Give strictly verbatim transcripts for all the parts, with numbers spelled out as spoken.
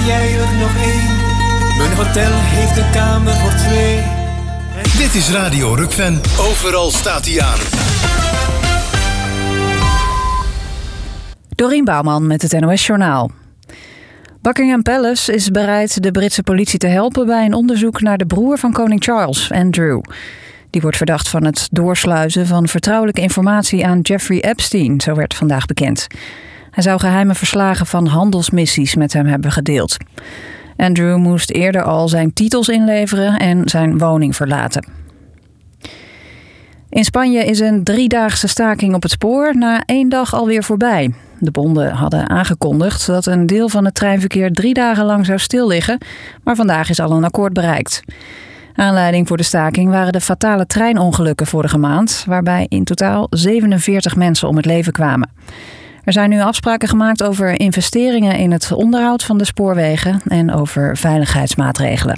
Ben jij er nog één? Mijn hotel heeft een kamer voor twee. Dit is Radio Rukven. Overal staat hij aan. Dorien Bouwman met het N O S-journaal. Buckingham Palace is bereid de Britse politie te helpen bij een onderzoek naar de broer van koning Charles, Andrew. Die wordt verdacht van het doorsluizen van vertrouwelijke informatie aan Jeffrey Epstein, zo werd vandaag bekend. Hij zou geheime verslagen van handelsmissies met hem hebben gedeeld. Andrew moest eerder al zijn titels inleveren en zijn woning verlaten. In Spanje is een driedaagse staking op het spoor na één dag alweer voorbij. De bonden hadden aangekondigd dat een deel van het treinverkeer drie dagen lang zou stilliggen, maar vandaag is al een akkoord bereikt. Aanleiding voor de staking waren de fatale treinongelukken vorige maand, waarbij in totaal zevenenveertig mensen om het leven kwamen. Er zijn nu afspraken gemaakt over investeringen in het onderhoud van de spoorwegen en over veiligheidsmaatregelen.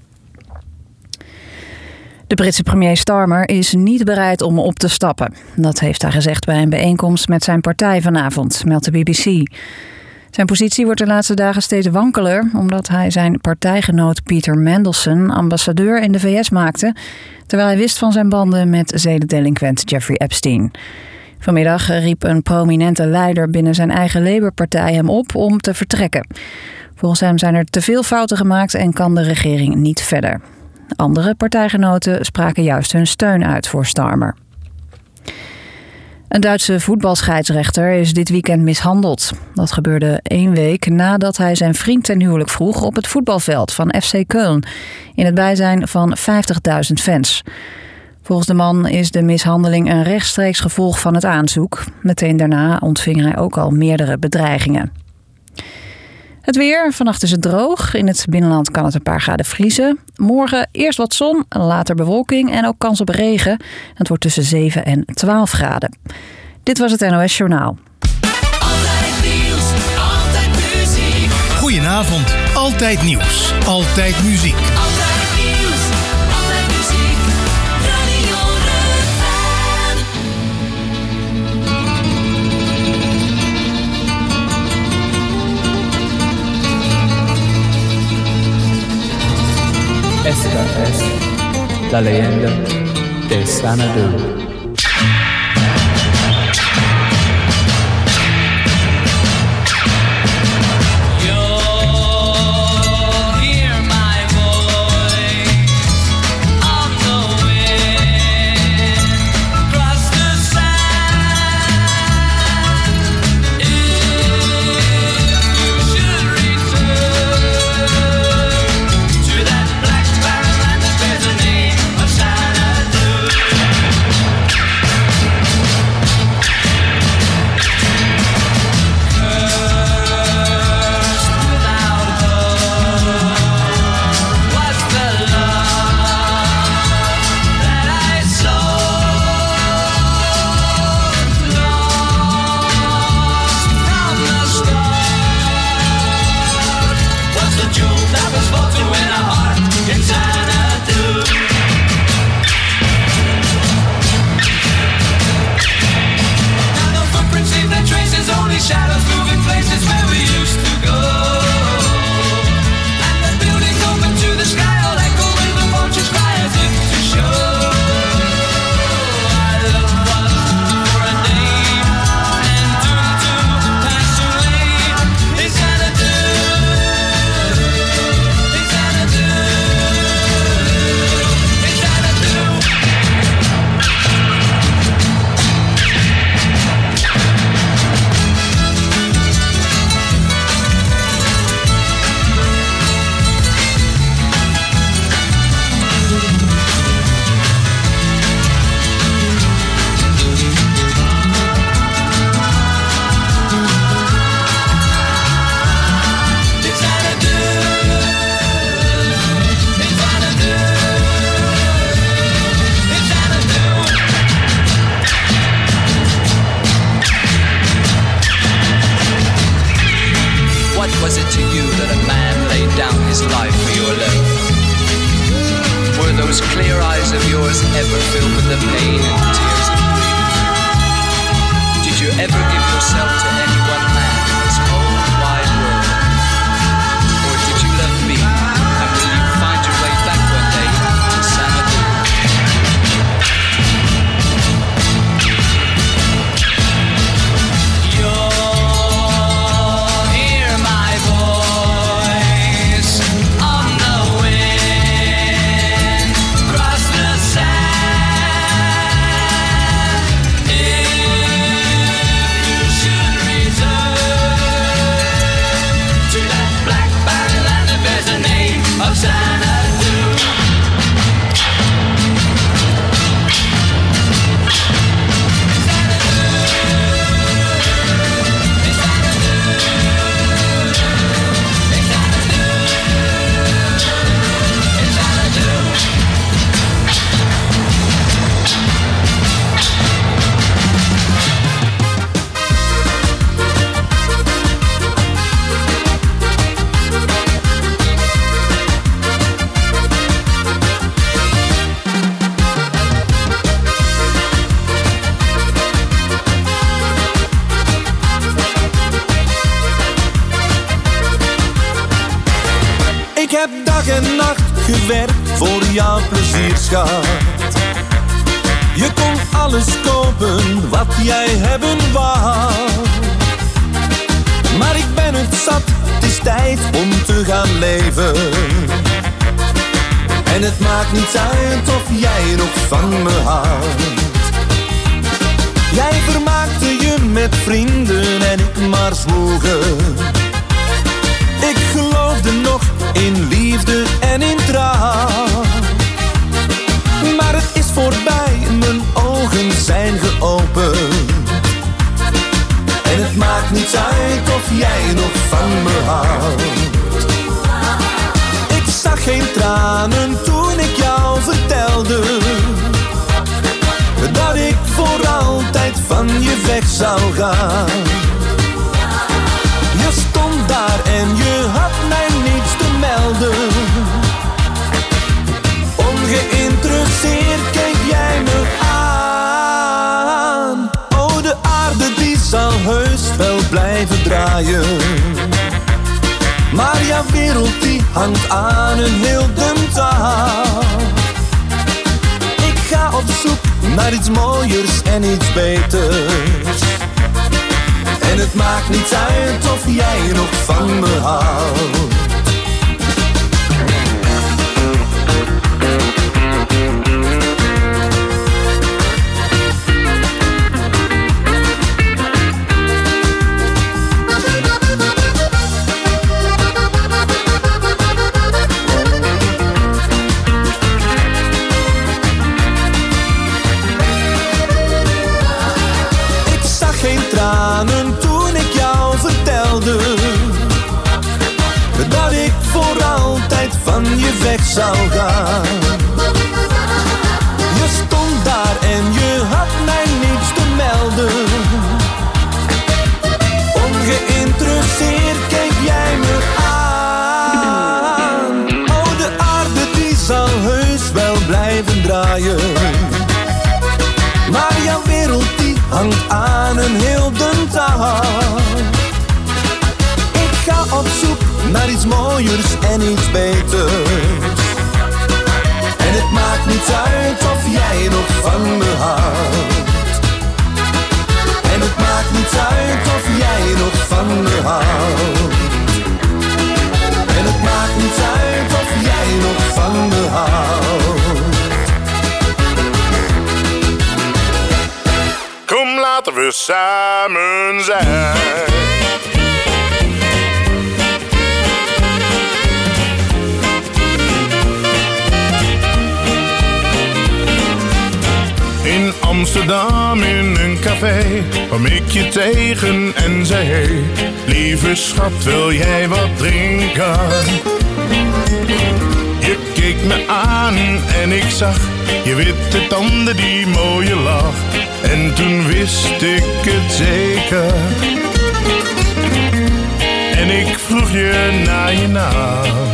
De Britse premier Starmer is niet bereid om op te stappen. Dat heeft hij gezegd bij een bijeenkomst met zijn partij vanavond, meldt de B B C. Zijn positie wordt de laatste dagen steeds wankeler, omdat hij zijn partijgenoot Peter Mandelson ambassadeur in de V S maakte, terwijl hij wist van zijn banden met zedendelinquent Jeffrey Epstein. Vanmiddag riep een prominente leider binnen zijn eigen Labour-partij hem op om te vertrekken. Volgens hem zijn er te veel fouten gemaakt en kan de regering niet verder. Andere partijgenoten spraken juist hun steun uit voor Starmer. Een Duitse voetbalscheidsrechter is dit weekend mishandeld. Dat gebeurde één week nadat hij zijn vriend ten huwelijk vroeg op het voetbalveld van F C Köln, in het bijzijn van vijftigduizend fans. Volgens de man is de mishandeling een rechtstreeks gevolg van het aanzoek. Meteen daarna ontving hij ook al meerdere bedreigingen. Het weer. Vannacht is het droog. In het binnenland kan het een paar graden vriezen. Morgen eerst wat zon, later bewolking en ook kans op regen. Het wordt tussen zeven en twaalf graden. Dit was het N O S-journaal. Altijd nieuws, altijd muziek. Goedenavond. Altijd nieuws. Altijd muziek. Altijd nieuws, altijd muziek. Radio Rukven. Esta es la leyenda de Xanadu. ever give yourself to any one man in this whole wide world? Or Ik heb dag en nacht gewerkt voor jouw plezier, schat. Je kon alles kopen wat jij hebben wou. Maar ik ben het zat, het is tijd om te gaan leven. En het maakt niet uit of jij nog van me houdt. Jij vermaakte je met vrienden en ik maar zwoegen. Ik geloofde nog in liefde en in trouw. Maar het is voorbij, mijn ogen zijn geopend. En het maakt niets uit of jij nog van me houdt. Ik zag geen tranen toen ik jou vertelde dat ik voor altijd van je weg zou gaan. Je stond daar en je had mij niets te melden. Ongeïnteresseerd keek jij me aan. Oh, de aarde die zal heus wel blijven draaien. Maar jouw wereld die hangt aan een heel dun touw. Ik ga op zoek naar iets mooiers en iets beters. En het maakt niet uit of jij nog van me houdt. Toen ik jou vertelde dat ik voor altijd van je weg zou gaan. Je stond daar en je had mij niets te melden. Ongeïnteresseerd keek jij me aan. Oh, de aarde die zal heus wel blijven draaien. Maar jouw wereld die hangt aan een heel dun touw. Ik ga op zoek naar iets mooiers en iets beters. En het maakt niet uit of jij nog van me houdt. En het maakt niet uit of jij nog van me houdt. En het maakt niet uit of jij nog van me houdt. Kom, laten we samen zijn. In Amsterdam in een café kwam ik je tegen en zei: hey, lieve schat, wil jij wat drinken? Je keek me aan en ik zag je witte tanden, die mooie lach. En toen wist ik het zeker. En ik vroeg je naar je naam.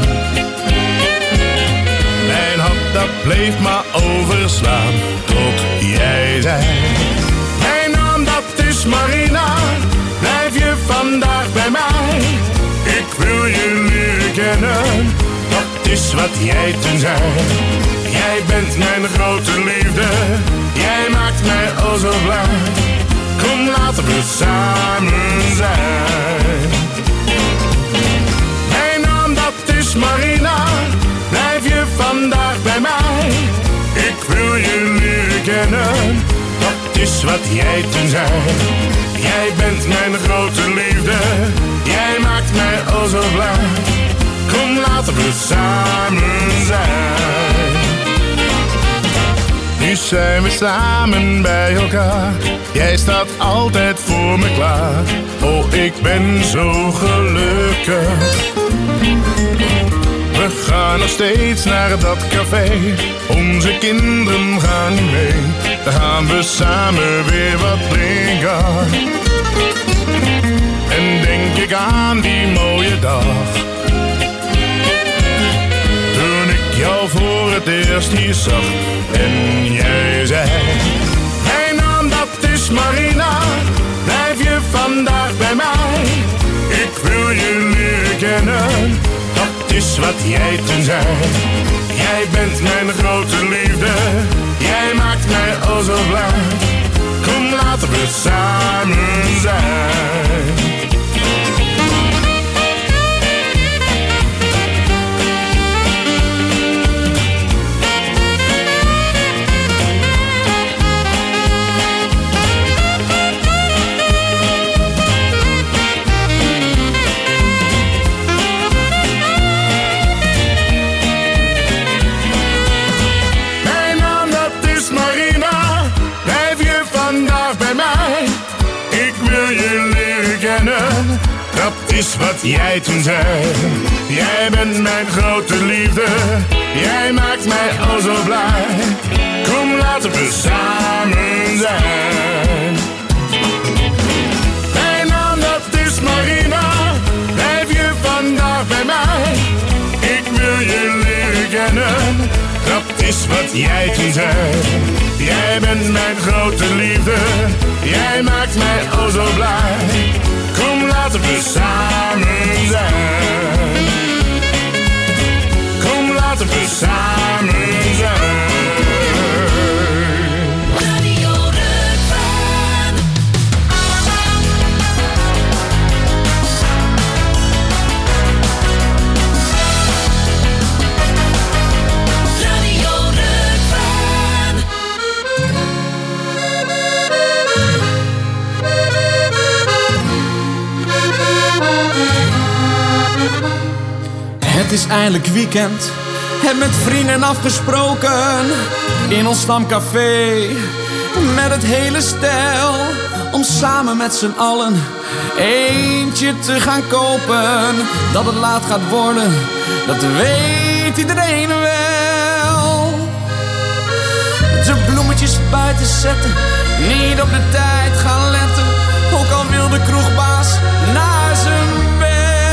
Mijn hart dat bleef maar overslaan tot jij zei: mijn naam dat is Marina, blijf je vandaag bij mij. Ik wil je leren kennen, dat is wat jij toen zei. Jij bent mijn grote liefde, jij maakt mij oh zo blij. Kom, laten we samen zijn. Mijn naam dat is Marina, blijf je vandaag bij mij. Ik wil je leren kennen, dat is wat jij toen zei. Jij bent mijn grote liefde, jij maakt mij oh zo blij. Kom, laten we samen zijn. Nu zijn we samen bij elkaar. Jij staat altijd voor me klaar. Oh, ik ben zo gelukkig. We gaan nog steeds naar dat café. Onze kinderen gaan niet mee. Dan gaan we samen weer wat drinken. En denk ik aan die mooie dag toen ik jou voor het eerst hier zag. En jij zei: mijn naam dat is Marina, blijf je vandaag bij mij. Ik wil je leren kennen, dat is wat jij toen zei. Jij bent mijn grote liefde, jij maakt mij oh zo blij. Kom laten we samen zijn. Dat is wat jij toen zei. Jij bent mijn grote liefde, jij maakt mij oh zo blij. Kom laten we samen zijn. Mijn naam dat is Marina, blijf je vandaag bij mij. Ik wil je leren kennen, dat is wat jij toen zei. Jij bent mijn grote liefde, jij maakt mij oh zo blij. Kom laten we samen zijn. Kom laten we samen zijn. Radio Rukven. Radio Rukven. Het is eindelijk weekend, heb met vrienden afgesproken in ons stamcafé met het hele stel, om samen met z'n allen eentje te gaan kopen. Dat het laat gaat worden, dat weet iedereen wel. De bloemetjes buiten zetten, niet op de tijd gaan letten, ook al wil de kroegbaas naar zijn bed.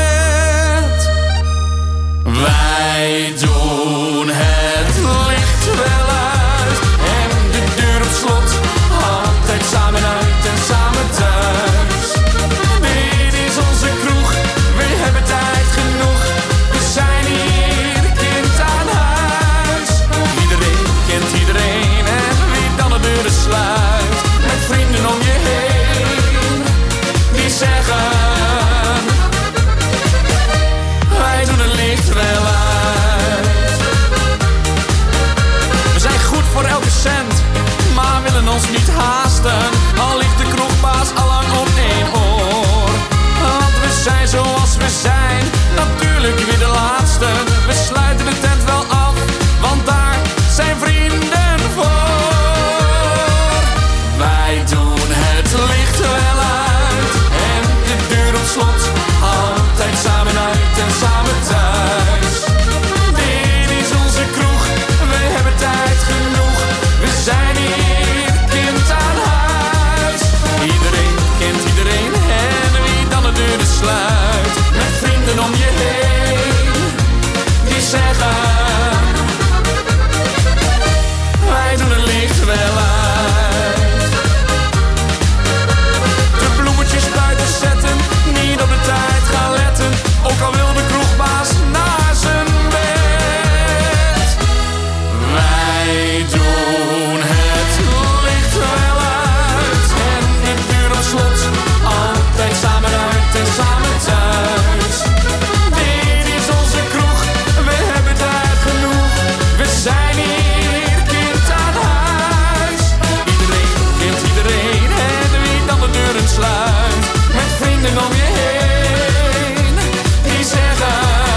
Wij doen het licht wel uit en de deur op slot, altijd samen uit en samen thuis. Dit is onze kroeg, we hebben tijd genoeg, we zijn hier kind aan huis. Iedereen kent iedereen en wie dan de deuren sluit, met vrienden om je heen die zeggen: wij doen het licht wel uit. We zijn goed voor elke cent, maar willen ons niet haasten, al ligt de kroegbaas allang op één oor. Want we zijn zoals we zijn, natuurlijk weer de laatste. We sluiten de tent wel af, want daar zijn vrienden voor. Wij doen het licht wel uit en de deur op slot, altijd samen uit en samen thuis. Dit is onze kroeg, we hebben tijd genoeg, we zijn hier kind aan huis. Iedereen kent iedereen en wie dan de deuren sluit, met vrienden om je heen die zeggen: wij doen het licht wel uit. De bloemetjes buiten zetten, niet op de tijd gaan letten, ook al wil de kroegbaas naar zijn bed. Wij doen het licht wel uit en de deur op slot, altijd samen uit en samen thuis. Dit is onze kroeg, we hebben tijd genoeg, we zijn hier kind aan huis. Iedereen kent iedereen en wie dan de deuren sluit, met vrienden om je heen die zeggen: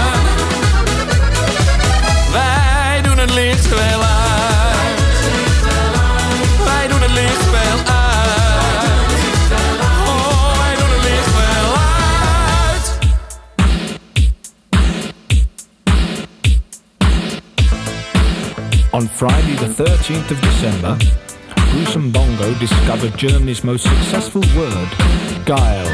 wij doen het licht wel uit. Wij doen het licht wel uit. Oh, wij doen het licht wel uit. On Friday the thirteenth of December, Bruce and Bongo discovered Germany's most successful word, guile.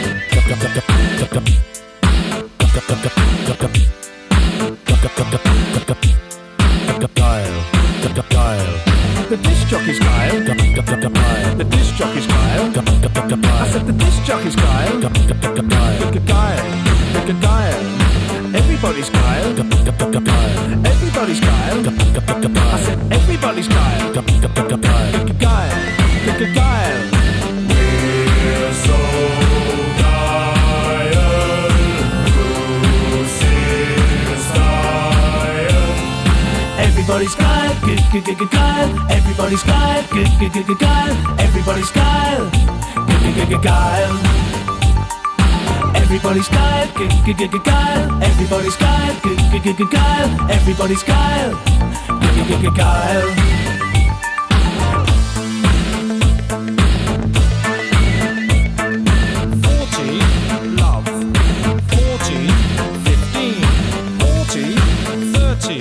Guile. Guile. The disc jockey's guile. The disc jockey's guile. I said the disc jockey's guile. Guile. Guile. Every Everybody's geil. Everybody's geil. I said everybody's geil. Geil. Geil. We're so geil. Lucy style. Everybody's geil, geil. Everybody's geil, geil. Everybody's geil, geil. Everybody's geil, geil. Everybody's geil, geil. Everybody's geil, geil. Forty, love. Forty, fifteen. Forty, thirty.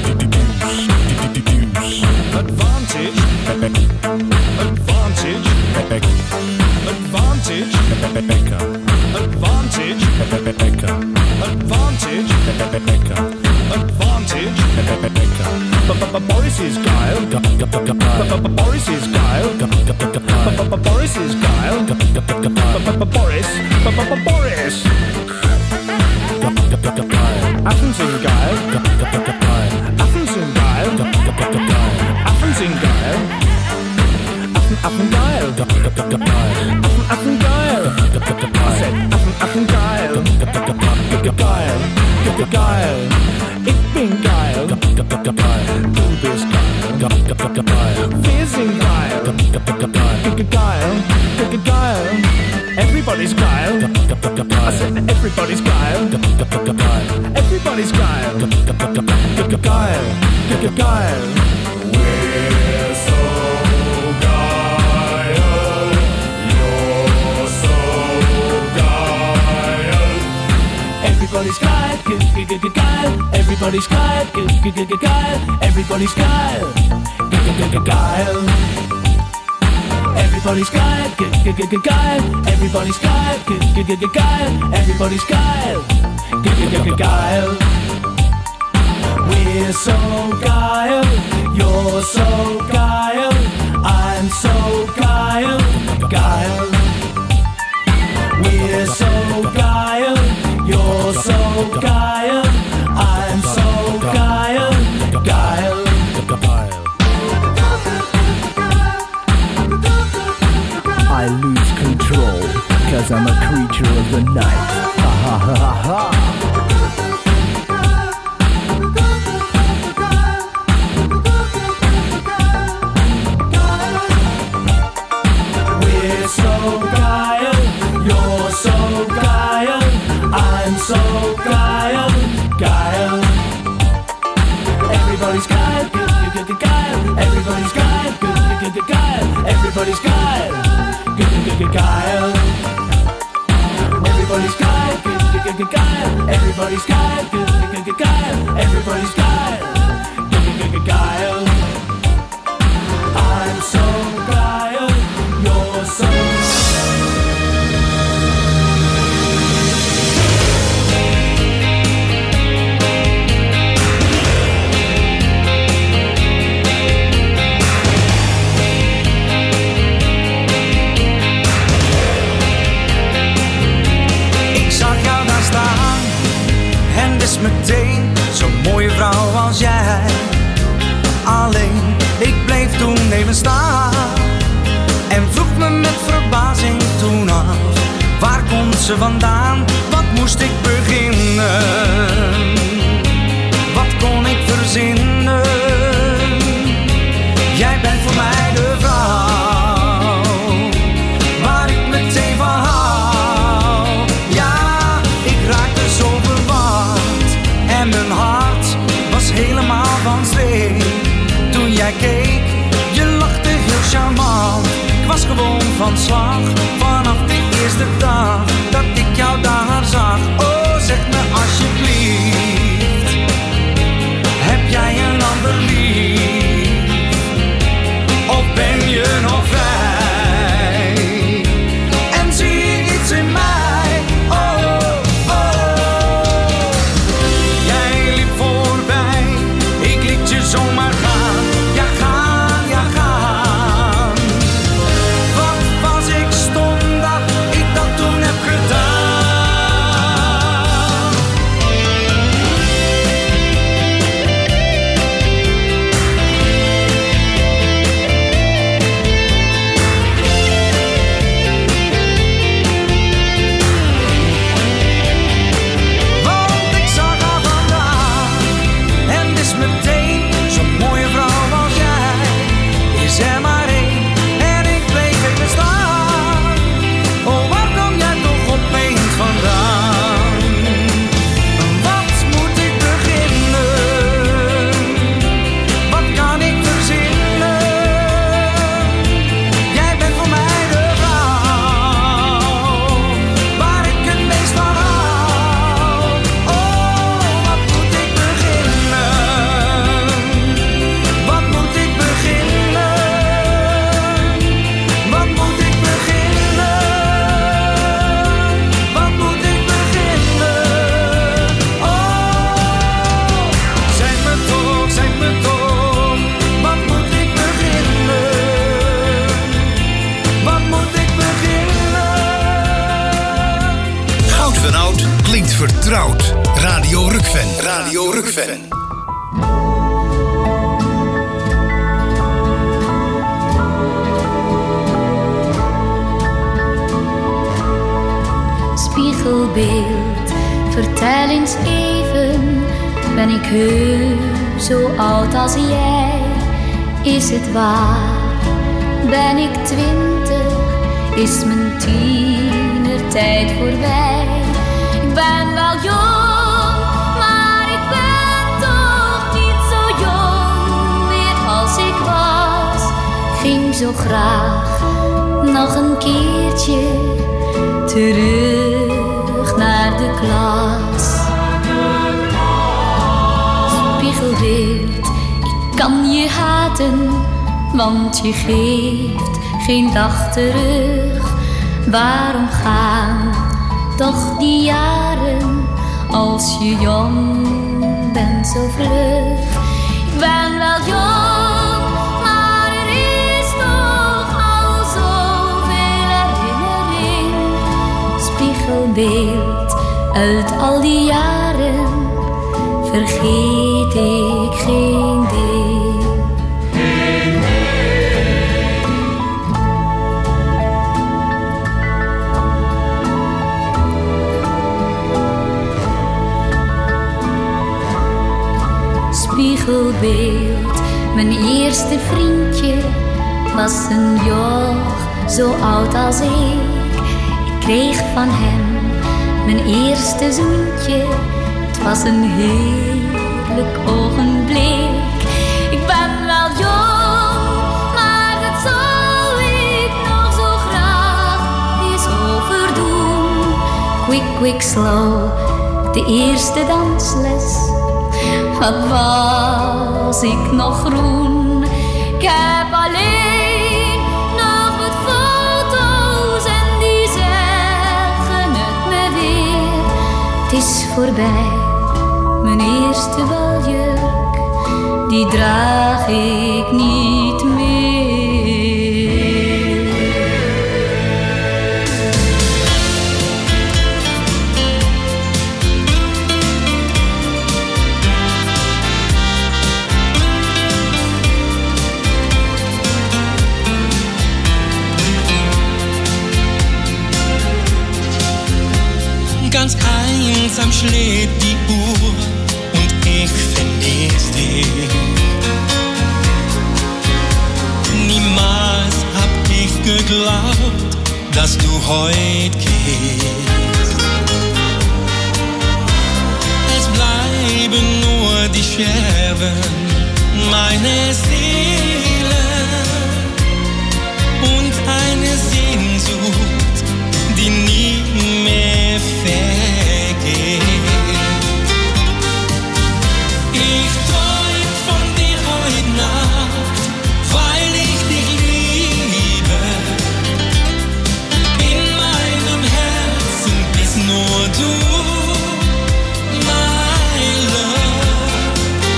Advantage. Advantage. Advantage. Advantage. Advantage. Advantage. Boris is geil. Boris is geil. Boris is geil. Boris. Boris. Athens in geil. Athens in geil. Athens in geil. Affen geil. Affen Affen geil. I said Affen Affen geil. Geil. Geil. Ich bin geil. Du bist geil. Wir sind geil. Geil. Geil. Everybody's geil. I said everybody's geil. Everybody's geil. Geil. Geil. We're so geil. You're so geil. Everybody's geil, geil. Everybody's geil, geil. Everybody's geil, geil. Everybody's geil, geil. Everybody's geil, geil. Everybody's geil, geil. We're so geil, you're so geil, I'm so geil, geil. We're so geil, you're so geil, I'm so geil, geil. I lose control, cause I'm a creature of the night. Ha ha ha ha ha. We're so geil, you're so geil, I'm so geil, geil. Everybody's geil, geil. Everybody's geil, geil. Everybody's geil, geil. Everybody's geil, geil. Everybody's geil, geil. Everybody's geil, geil. I'm so geil, you're so. En dus meteen zo'n mooie vrouw als jij. Alleen, ik bleef toen even staan en vroeg me met verbazing toen af: waar komt ze vandaan? Wat moest ik beginnen? Wat kon ik verzinnen? Jij bent voor mij de vrouw waar ik meteen van hou. Ja, ik raakte zo verward en mijn hart was helemaal van streek. Toen jij keek, je lachte heel charmant. Ik was gewoon van slag vanaf de eerste dag dat ik jou daar zag. Oh, zeg me alsjeblieft, heb jij een ander lief? Of ben je nog vrij? En zie je iets in mij? Oh, oh. Jij liep voorbij, ik liet je zomaar gaan. Ja, gaan, ja, gaan. Wat was ik stom Radio Rukven. Spiegelbeeld, vertel eens even, ben ik heus zo oud als jij? Is het waar? Ben ik twintig? Is mijn tienertijd voorbij? Ik ben wel jong, maar ik ben toch niet zo jong meer als ik was. Ging zo graag nog een keertje terug naar de klas. Spiegelbeeld, ik kan je haten, want je geeft geen dag terug. Waarom gaan toch die jaren als je jong bent zo vlug? Ik ben wel jong, maar er is toch al zoveel herinnering. Spiegelbeeld, uit al die jaren vergeet ik geen ding. Spiegelbeeld, mijn eerste vriendje was een joch zo oud als ik. Ik kreeg van hem mijn eerste zoentje, het was een heerlijk ogenblik. Ik ben wel jong, maar dat zou ik nog zo graag eens overdoen. Quick, quick, slow, de eerste dansles. Wat was ik nog groen? Ik heb alleen nog wat foto's en die zeggen het me weer. Het is voorbij, mijn eerste baljurk, die draag ik niet meer. Ganz einsam schlägt die Uhr und ich vermiss dich. Niemals hab ich geglaubt, dass du heut gehst. Es bleiben nur die Scherben meiner Seele und eine Sehnsucht, die nie mehr vergeht. Ich träum von dir heute Nacht, weil ich dich liebe. In meinem Herzen bist nur du, my love.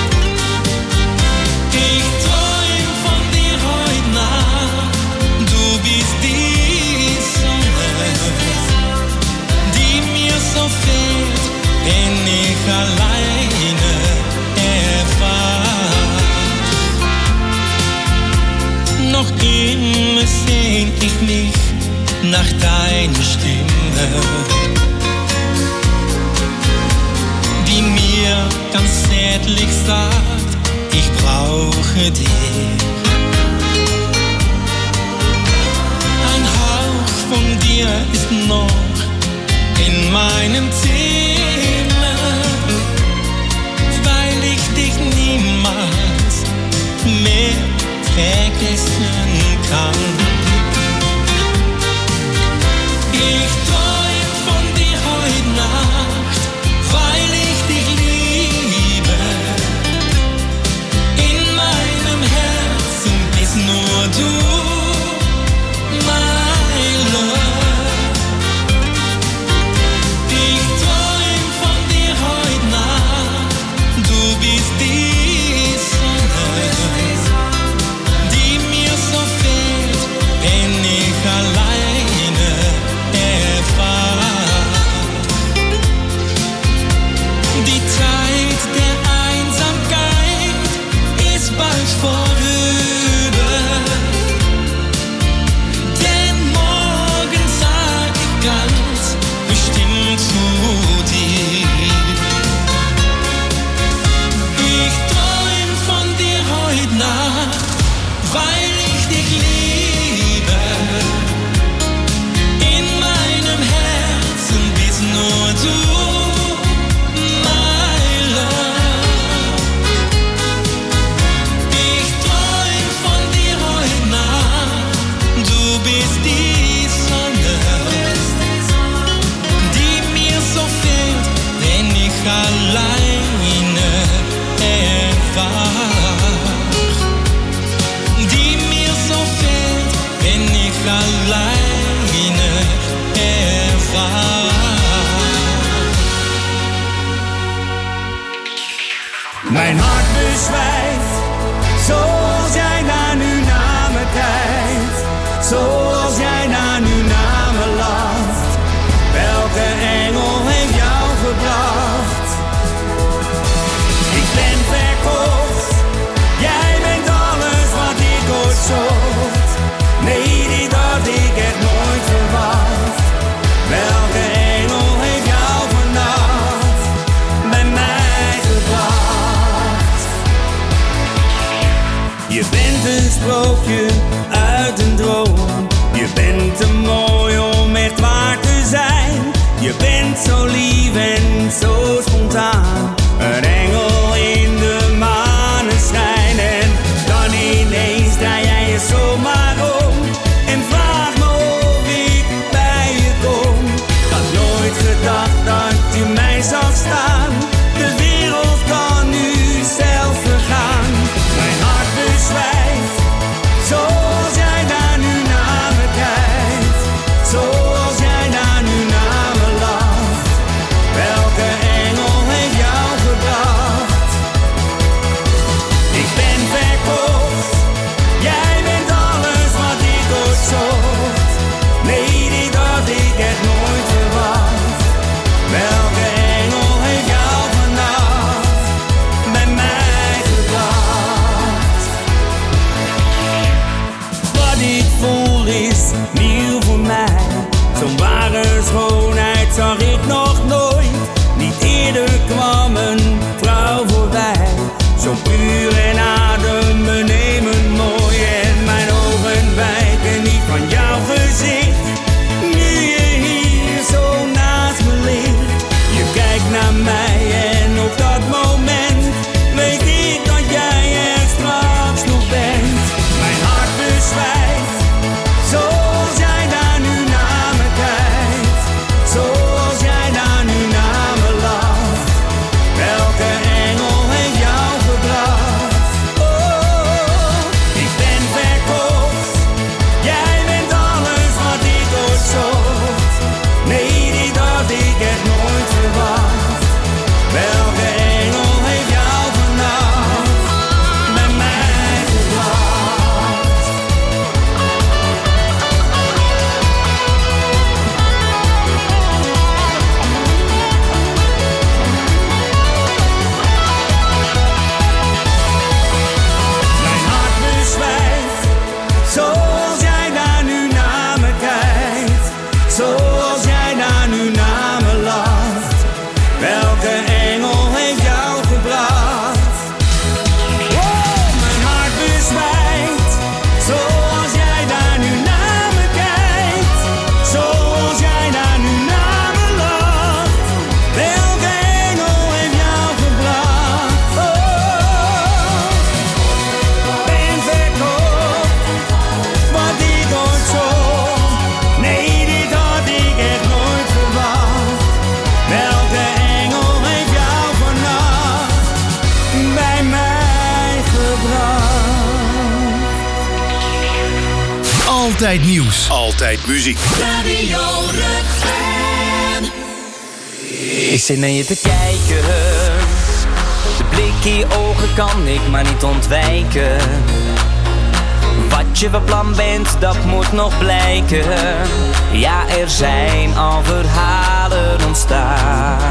Ich träum von dir heute Nacht, du bist die Sonne, die mir so fehlt, wenn ich alleine erfahr. Noch immer sehn ich mich nach deiner Stimme, die mir ganz zärtlich sagt, ich brauche dich. Ein Hauch von dir ist noch in meinem Zimmer, weil ich dich niemals mehr vergessen kann. Ich träum von dir heute Nacht, weil ich dich liebe. In meinem Herzen bist nur du, my love. Ich träum Mijn hart bezwijkt, zoals jij naar nu naar me kijkt. Zoals jij naar nu naar me lacht. Welke engel heeft jou gebracht? Ik ben verkocht, jij bent alles wat ik ooit zocht. Nee, dit had ik echt nooit verwacht. Welke engel heeft jou vannacht bij mij gebracht? Je bent een sprookje uit een droom. Je bent te mooi om echt waar te zijn. Je bent zo lief en zo spontaan. Een engel in de maneschijn. En dan ineens draai jij je zomaar om en vraag me of ik bij je kom. Ik had nooit gedacht dat je mij zag staan. De wereld kan nu zelf vergaan. Mijn hart bezwijkt, zoals jij daar nu naar me kijkt. Zoals jij daar nu naar me lacht. Welke engel heeft jou gebracht? Ik ben verkocht, jij bent alles wat ik ooit zocht. Nee, dit had ik echt nooit verwacht. Welke engel heeft jou vannacht bij mij gebracht? Wat ik voel is nieuw voor mij. Zo'n ware schoonheid zag ik nog nooit. Niet eerder kwam een vrouw voorbij. Zo puur en adembenemend mooi. En mijn ogen wijken niet van jouw gezicht. Nu je hier zo naast me ligt. Je kijkt naar mij en op dat moment weet ik dat jij er straks nog bent. Mijn hart bezwijkt, zoals jij daar nu naar me kijkt. Zoals jij daar nu naar me lacht. Welke engel heeft jou gebracht? Oh, ik ben verkocht, jij bent alles wat ik ooit zocht. Nee, dit had ik echt nooit verwacht. Welke engel heeft jou vannacht bij mij gebracht? Mijn hart bezwijkt, zoals jij daar nu naar me kijkt. Zoals jij daar nu naar me lacht. Welke engel heeft jou gebracht? Oh, mijn hart bezwijkt, zoals jij daar nu naar me kijkt. Zoals jij daar nu naar me lacht. Welke engel heeft jou gebracht? Oh, ben verkocht, wat ik ooit zocht. Nee, dit had ik echt nooit verwacht. Welke engel heeft jou vannacht bij mij gebracht? Altijd nieuws. Altijd muziek. Radio Rukven. Ik zit naar je te kijken. De blik in je ogen kan ik maar niet ontwijken. Wat je van plan bent, dat moet nog blijken. Ja, er zijn al verhalen ontstaan.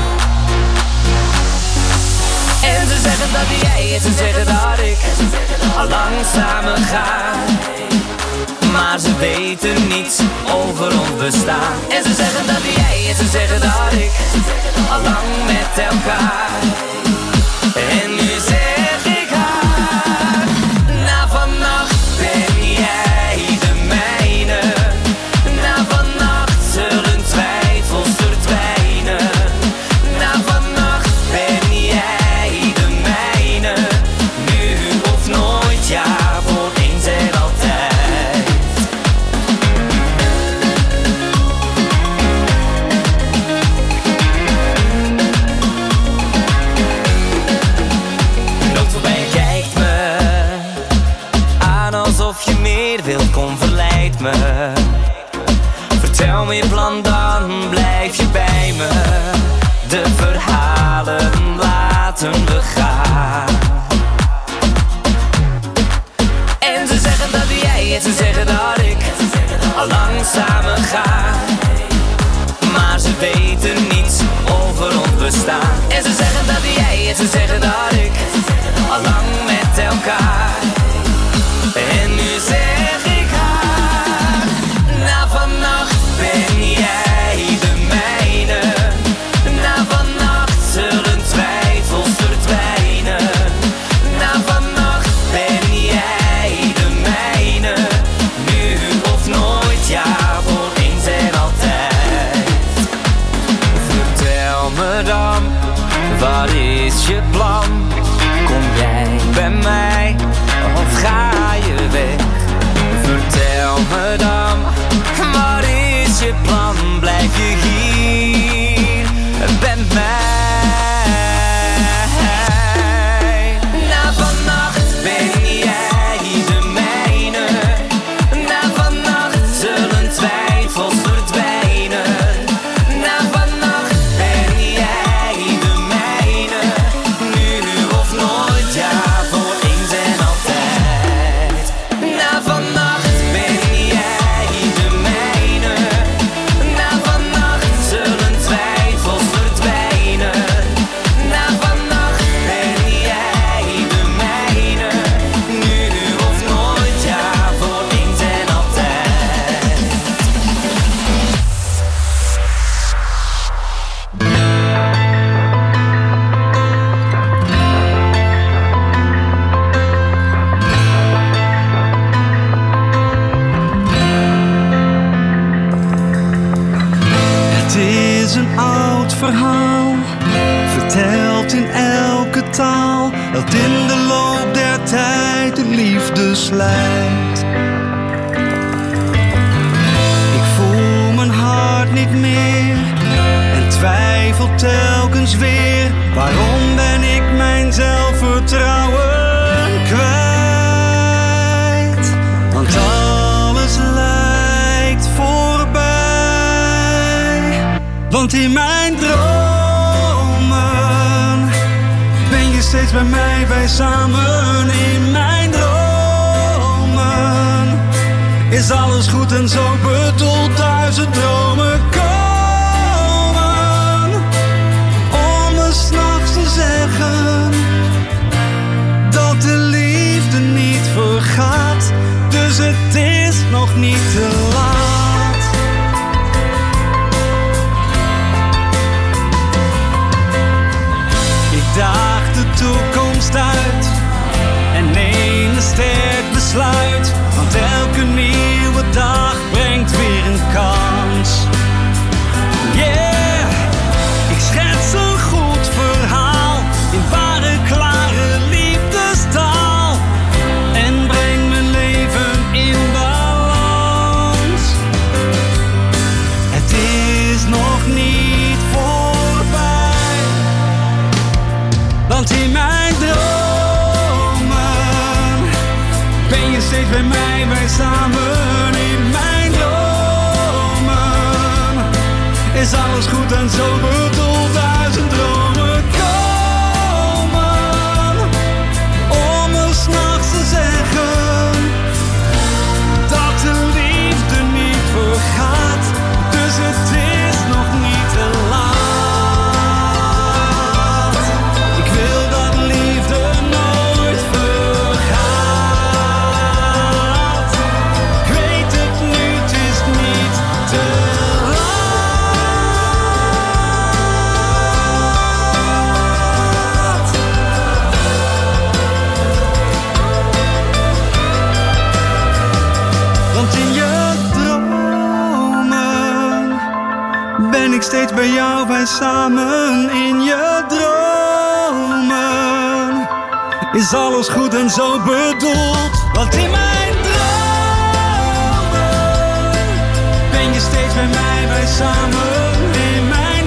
En ze zeggen dat jij en ze zeggen dat ik al lang samen ga. Maar ze weten niets over ons bestaan. En ze zeggen dat jij en ze zeggen dat ik al lang met elkaar. En nu zeg ik haar, na vannacht ben jij de mijne. Na vannacht zullen twijfels verdwijnen. Na vannacht ben jij de mijne. Nu of nooit, ja, voor eens en altijd. Loopt voorbij en kijkt me aan alsof je meer wilt, kom verleid me. Vertel me je plan, dan blijf je bij me. De verhalen laten we gaan. is je plan? Kom jij bij mij of ga je weg? Vertel me dan, wat is je plan? Blijf je hier bij mij? Na vannacht ben jij de mijne. Na vannacht zullen twijfels verdwijnen. Na vannacht ben jij de mijne. Nu of nooit, ja, voor eens en altijd. Na vannacht ben jij de mijne. Na vannacht zullen twijfels verdwijnen. Na vannacht ben jij de mijne. Nu of nooit, ja, voor eens en altijd. Het is een oud verhaal, verteld in elke taal, dat in de loop der tijd de liefde slijt. Ik voel mijn hart niet meer en twijfel telkens weer. Waarom ben ik mijn zelfvertrouwen kwijt? Want alles lijkt voorbij. Want in mijn dromen ben je steeds bij mij, wij samen. In mijn dromen is alles goed en zo bedoeld. Duizend dromen komen om me 's nachts te zeggen dat de liefde niet vergaat. Dus het is nog niet te laat. Ik daag de toekomst uit en neem een sterk besluit. Want elke nieuwe dag brengt weer een kans. Yeah, ik schets een goed verhaal in ware, klare liefdestaal. En breng mijn leven in balans. Het is nog niet voorbij. Want in mijn dromen ben je steeds bij mij, wij samen. In mijn dromen is alles goed en zo bedoeld. Duizend dromen komen om me 's nachts te zeggen dat de liefde niet vergaat. Dus het is nog niet te laat. Ik wil dat liefde nooit vergaat. Ik weet het nu, het is niet te laat. Want in je dromen ben ik steeds bij jou, wij samen. In je dromen is alles goed en zo bedoeld. Want in mijn dromen ben je steeds bij mij, wij samen. In mijn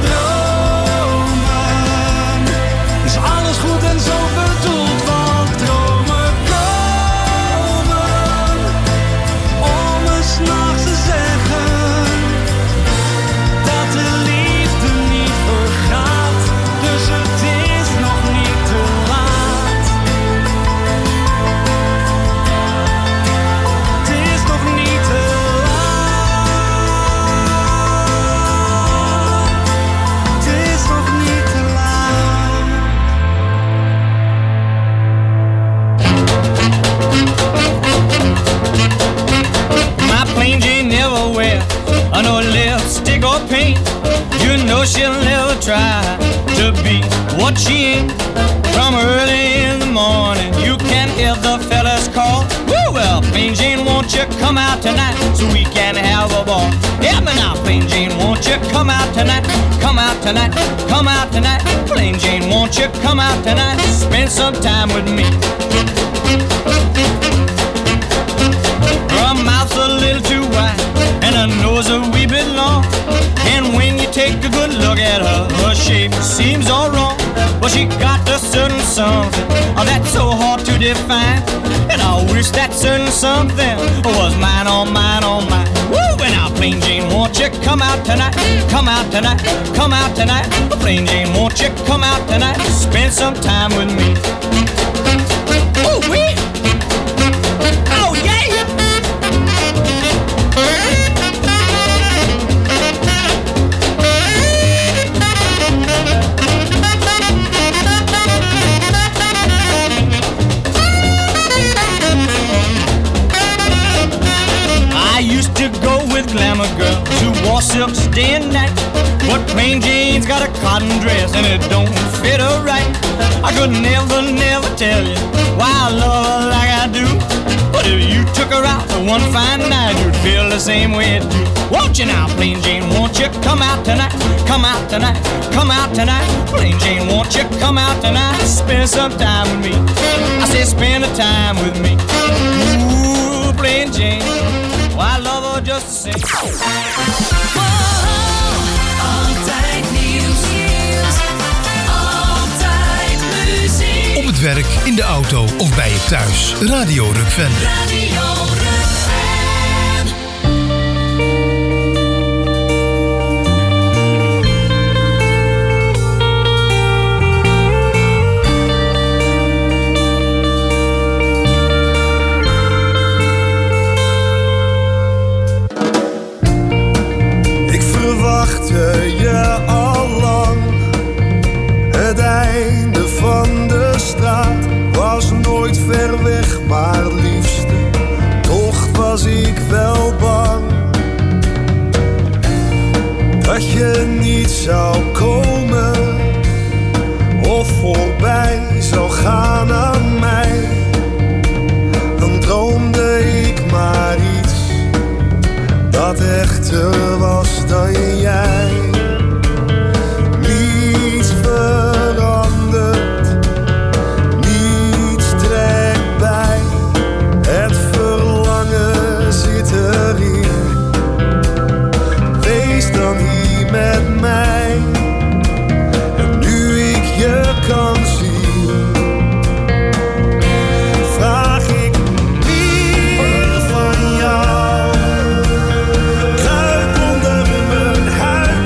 dromen is alles goed en zo bedoeld. Want dromen komen om me 's nachts te zeggen dat de liefde niet vergaat. Dus het is nog niet te laat. Het is nog niet te laat. Het is nog niet te laat. My plain Jane never wear uh, no lipstick or paint. You know she'll never try to be what she ain't. From early in the morning, you can hear the fellas call. Woo, well, plain Jane won't won't you come out tonight so we can have a ball? Yeah, but now, Plain Jane, won't you come out tonight? Come out tonight, come out tonight. Plain Jane, won't you come out tonight? Spend some time with me. Her mouth's a little too wide and her nose a wee bit long. And when you take a good look at her, her shape seems all wrong. But she got a certain something oh, that's so hard to define. And I wish that certain something was mine, oh mine, oh mine. Woo! And now, Plain Jane, won't you come out tonight? Come out tonight, come out tonight. Plain Jane, won't you come out tonight? Spend some time with me. Ooh, wee! Oh, yeah! I used to go with glamour girls who wore silks day and night. But Plain Jane's got a cotton dress and it don't fit her right. I could never, never tell you why I love her like I do. But if you took her out for one fine night, you'd feel the same way too. Won't you now, Plain Jane, won't you come out tonight? Come out tonight, come out tonight. Plain Jane, won't you come out tonight? Spend some time with me. I say spend a time with me. Ooh, Plain Jane, well, I love her just the same. Altijd nieuws, altijd muziek. Op het werk, in de auto of bij je thuis. Radio Rukven. Radio Rukven. Verwachtte je al lang. Het einde van de straat was nooit ver weg, maar liefste, toch was ik wel bang dat je niet zou komen of voorbij zou gaan aan mij. Dan droomde ik maar iets dat echter was dan jij. Niets verandert, niets trekt bij. Het verlangen zit erin. Wees dan hier met mij. En nu ik je kan zien, vraag ik meer van jou. Kruip onder mijn huid.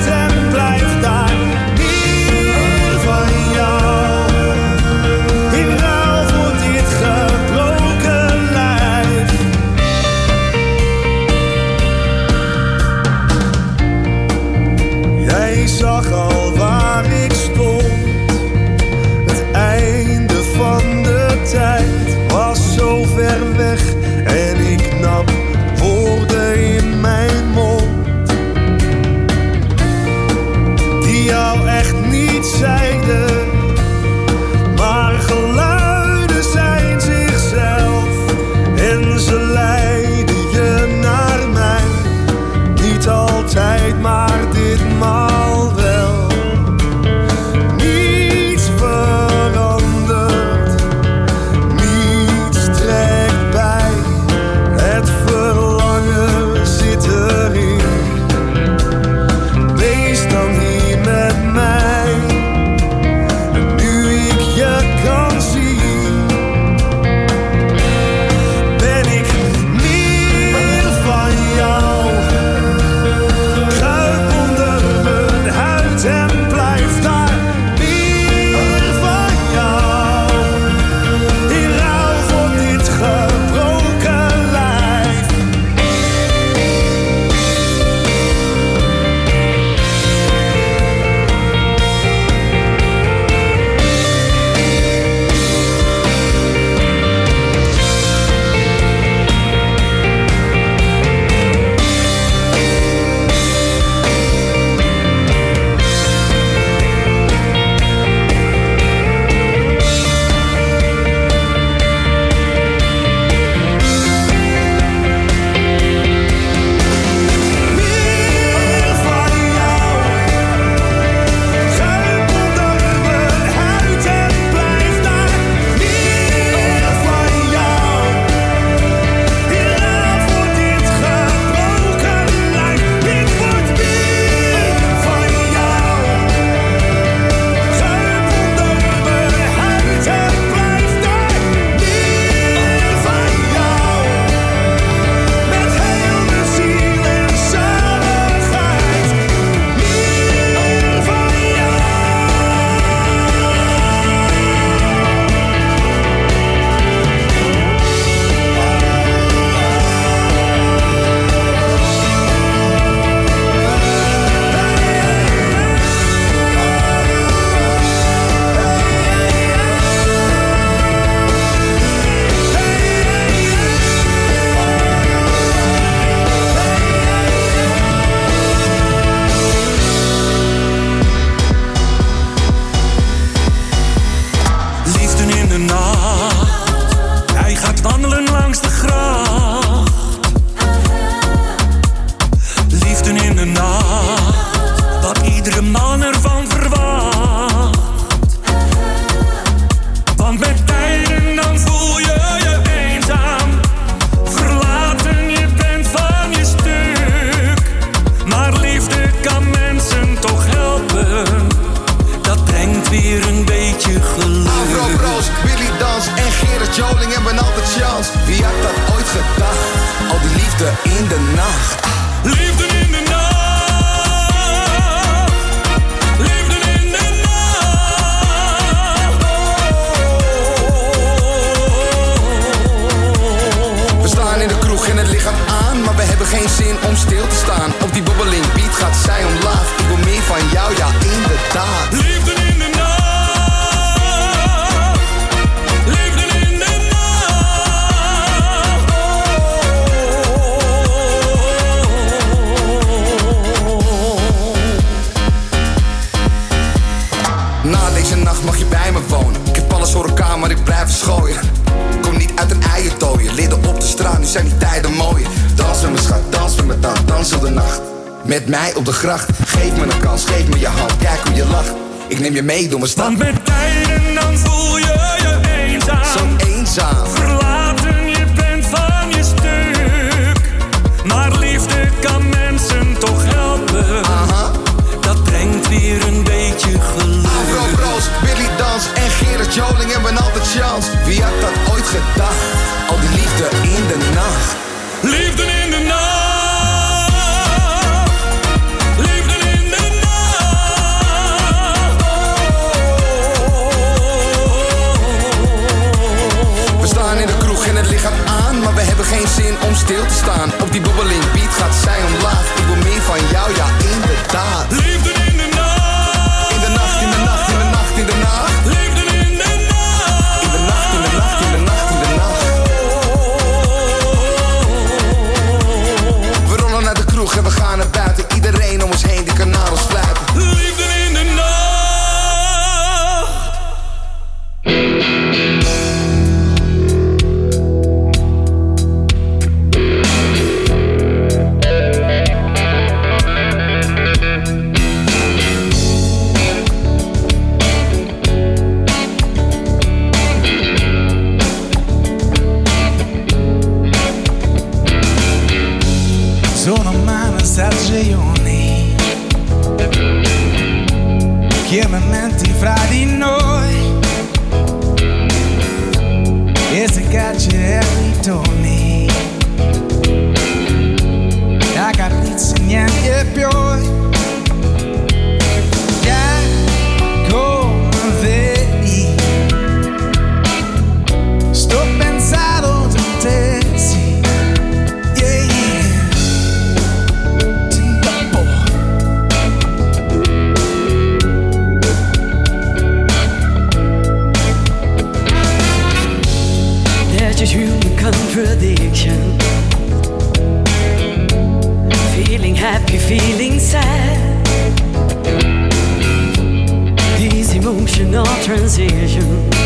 de nacht. Hij gaat wandelen langs de gracht. Liefde in de nacht, wat iedere man ervan verwacht. Want met tijden dan voel je je eenzaam, verlaten, je bent van je stuk. Maar liefde kan mensen toch helpen, dat brengt weer een beetje geluk. Afro Bros, Willy Dans en Gerard Joling hebben altijd chance. Wie had dat ooit gedacht? Al die liefde in de nacht. Liefde in de nacht. Liefde in de nacht. We staan in de kroeg en het licht gaat aan, maar we hebben geen zin om stil te staan. Op die bobbeling beat gaat zij omlaag. Ik wil meer van jou, ja inderdaad. Liefde in de nacht. Liefde in de Na deze nacht mag je bij me wonen. Ik heb alles voor elkaar, maar ik blijf schooien. Kom niet uit een eiertooien. Lidden op de straat, nu zijn die tijden mooie. Dans met me schat, dans met me dan, dans heel de nacht. Met mij op de gracht, geef me een kans, geef me je hand. Kijk hoe je lacht, ik neem je mee door mijn stad. Want met tijden dan voel je je eenzaam. Zo eenzaam. Verlaten, je bent van je stuk. Maar liefde kan mensen toch helpen. Aha. Dat brengt weer een beetje geluk. Afro Bros, Willy Dans en Gerard Joling hebben altijd chance. Wie had dat ooit gedacht? Al die liefde in de nacht. Liefde in de nacht. Liefde in de nacht. We staan in de kroeg en het licht gaat aan, maar we hebben geen zin om stil te staan. Op die bobbeling beat gaat zij omlaag. Ik wil meer van jou, ja inderdaad. Liefde in de nacht. In de nacht, in de nacht, in de nacht, in de nacht. Liefde in de nacht. In de nacht, in de nacht, in de nacht, in de nacht. We rollen naar de kroeg en we gaan naar buiten. Iedereen om ons heen, die kan naar ons fluiten. Liefde in de nacht. Sono mani stagioni che mi menti fra di noi e se caccia e ritorni a capricci niente più. Yeah, come vedi sto pensando di te, sì. Yeah, yeah. There's just human contradiction. Feeling happy, feeling sad. These emotional transitions.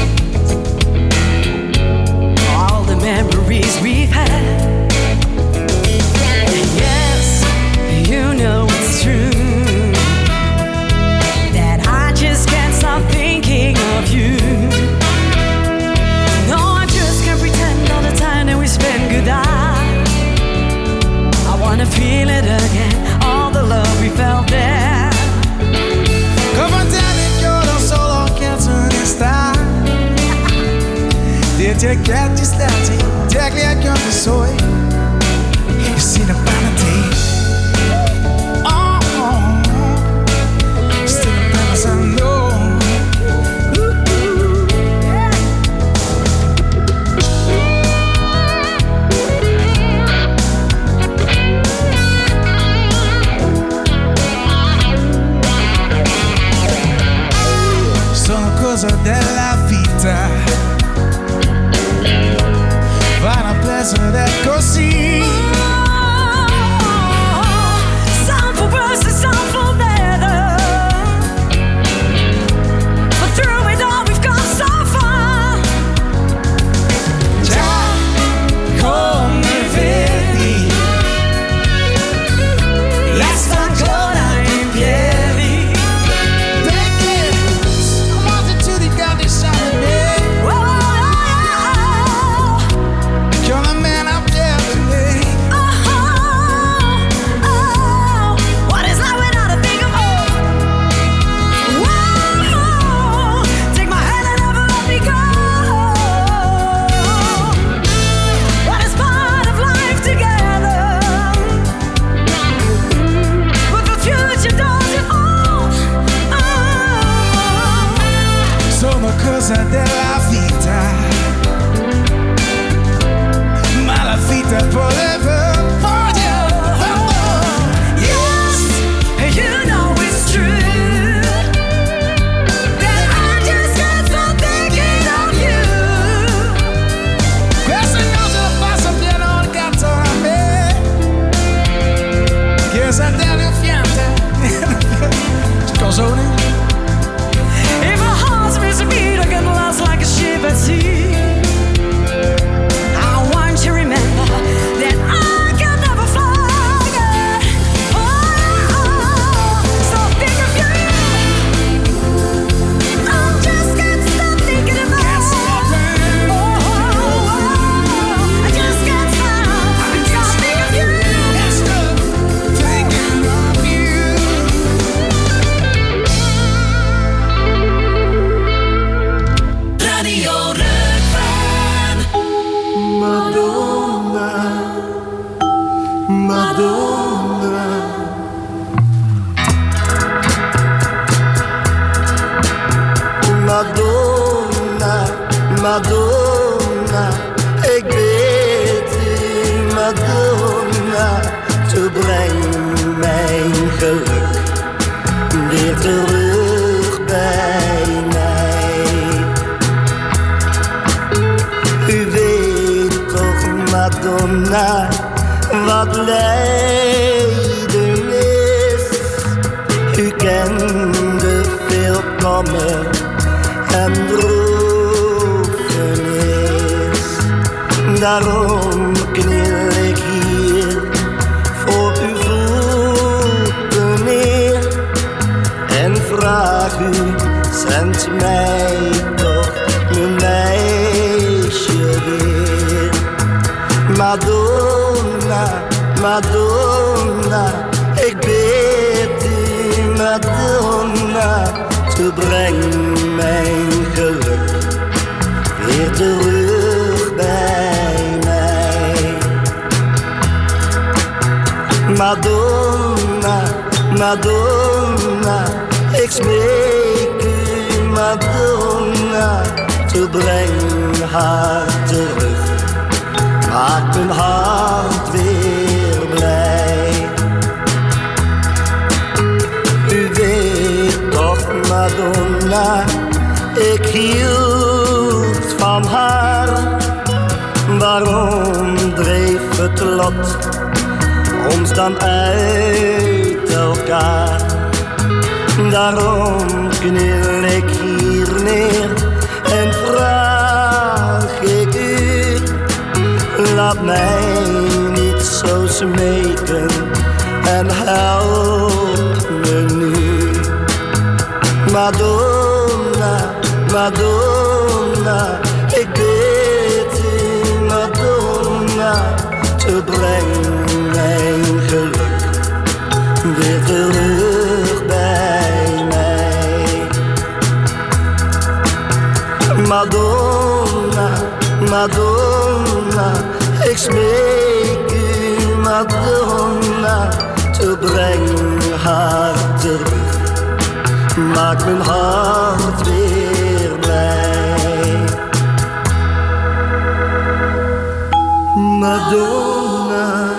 All the memories we've had. And yes, you know it's true that I just can't stop thinking of you. Spend good time. I wanna feel it again, all the love we felt there. Come on, tell me io non solo canto di sta. Did you get this that take me like you're soy? You see the vanity. Oh, oh. Still the promise I know. Della vita vanno preso ed è così. Some for worse and some for better, but through it all we've come so far. della vita, ma la vita voleva voglio. Yes, you know it's true that I just can't stop thinking of you. Questo non se lo passa pieno il gatto a me, che sa delle fiante. Scusone. If our hearts miss a beat, I get lost like a ship at sea. I want you to remember that I can never fly again. Oh, oh, so think of you. I just can't stop thinking about you. Oh, oh, oh, I just can't stop, stop thinking of you. Thinking of you. Radio Rukven. Madonna, Madonna. Madonna, Madonna, ik bid u, Madonna, zo breng mijn geluk weer terug bij mij. U weet toch, Madonna, wat lijden is. U kende veel kommer en droefenis. Daarom kniel ik hier voor uw voeten neer en vraag u, zend mij toch mijn meisje weer. Madonna, Madonna, ik bid u, Madonna, zo breng mijn geluk weer terug bij mij. Madonna, Madonna, ik smeek u, Madonna, zo breng haar terug. Maak mijn hart weer blij. U weet toch, Madonna, ik hield van haar. Waarom dreef het lot ons dan uit elkaar? Daarom kniel ik hier neer en vraag ik u, laat mij niet zo smeken en help me nu. Madonna, Madonna, ik bid u, Madonna, zo breng mijn geluk weer terug bij mij. Madonna, Madonna, ik smeek u, Madonna, zo breng haar terug. Maak mijn hart weer blij. Madonna,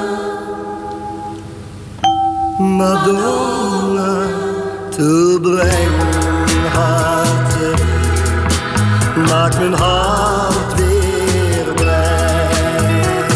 Madonna, zo breng haar terug. Maak mijn hart weer blij.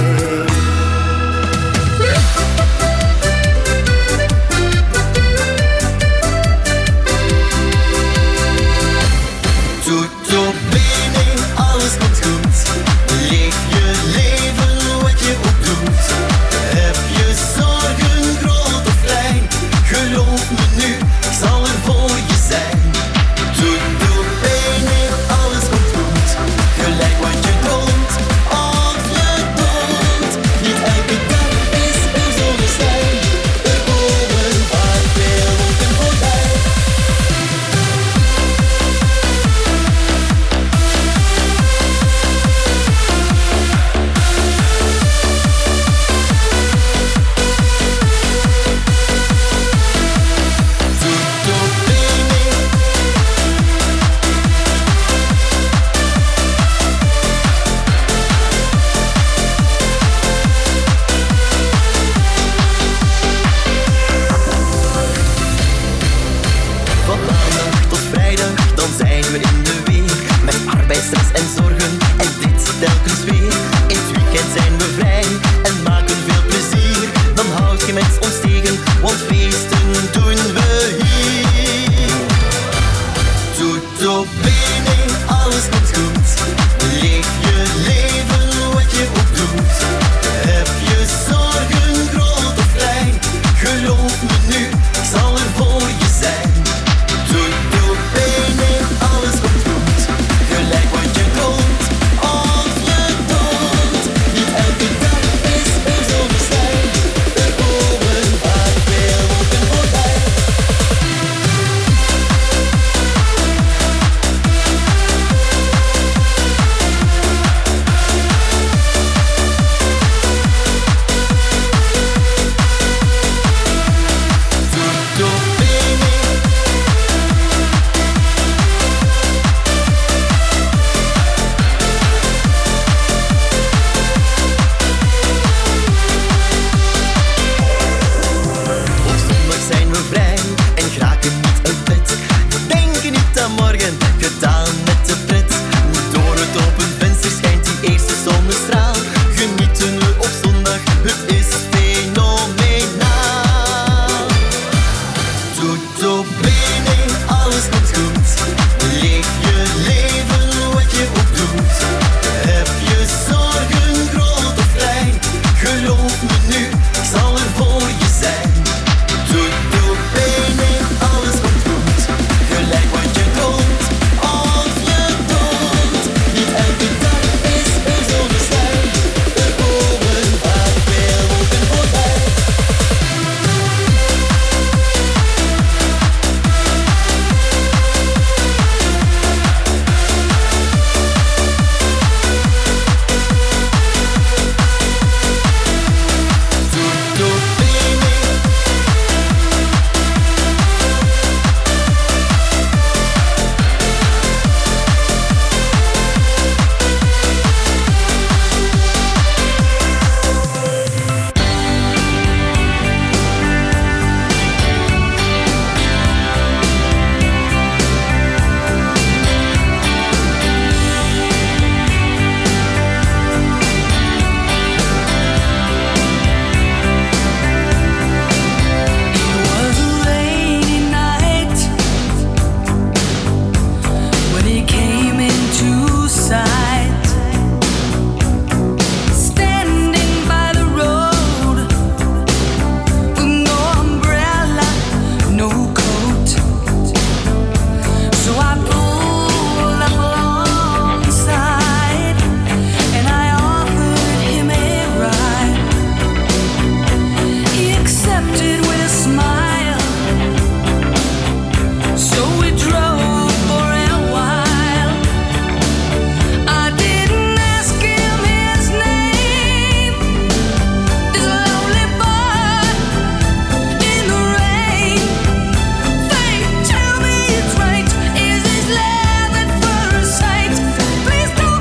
Tutto bene, alles komt goed. Leef je leven wat je ook doet. Heb je zorgen, groot of klein? Geloof me nu, ik zal er voor je zijn. Tutto bene, alles komt goed. Gelijk wat stress en zorgen en dit telkens weer.